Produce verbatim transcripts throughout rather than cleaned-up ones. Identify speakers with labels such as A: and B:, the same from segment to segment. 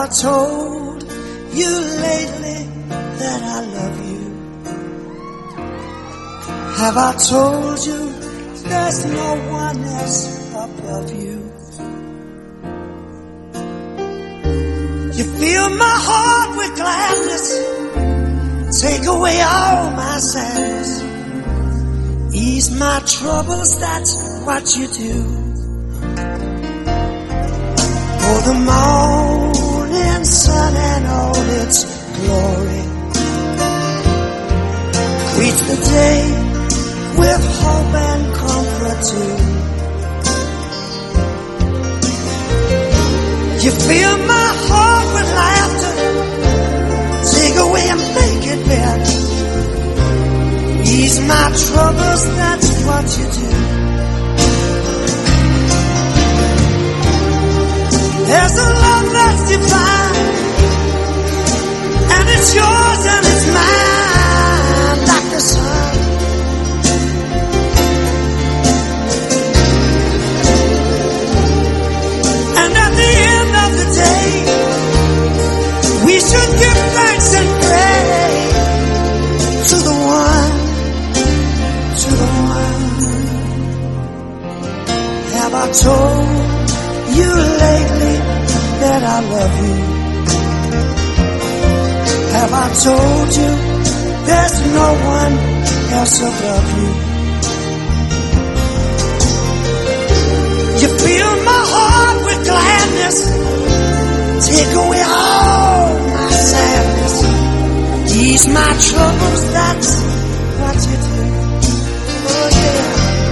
A: told you lately that I love you? Have I told you there's no one else above you? You fill my heart with gladness, take away all my sadness, ease my troubles, that's what you do. For the morning sun and all its glory, greet the day with hope and comfort too. You fill my heart with laughter, take away and make it better, ease my troubles, that's what you do. There's a love that's divine, and it's yours and it's mine, like the sun. And at the end of the day, we should give thanks and pray to the one, to the one. Have I told you lately that I love you? Have I told you there's no one else above you? You fill my heart with gladness, take away all my sadness, ease my troubles, that's what you do. Oh yeah.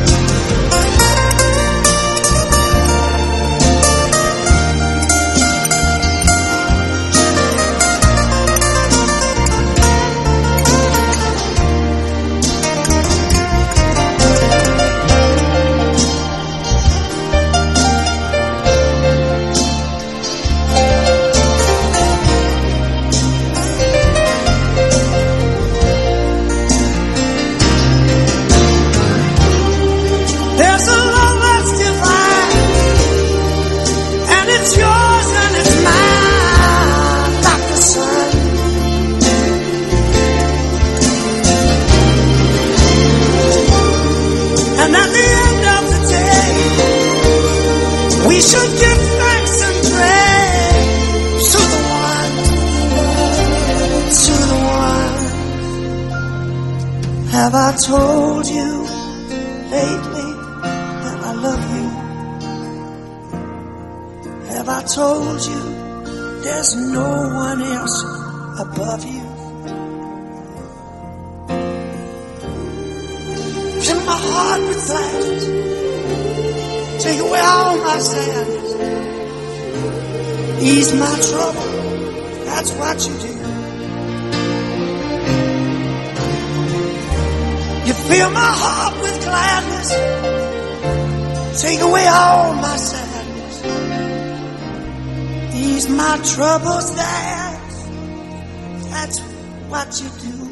A: Have I told you lately that I love you? Have I told you there's no one else above you? Fill my heart with gladness, take away all my sadness, ease my trouble, that's what you do. You fill my heart with gladness, take away all my sadness, ease my troubles, that's, that's what you do.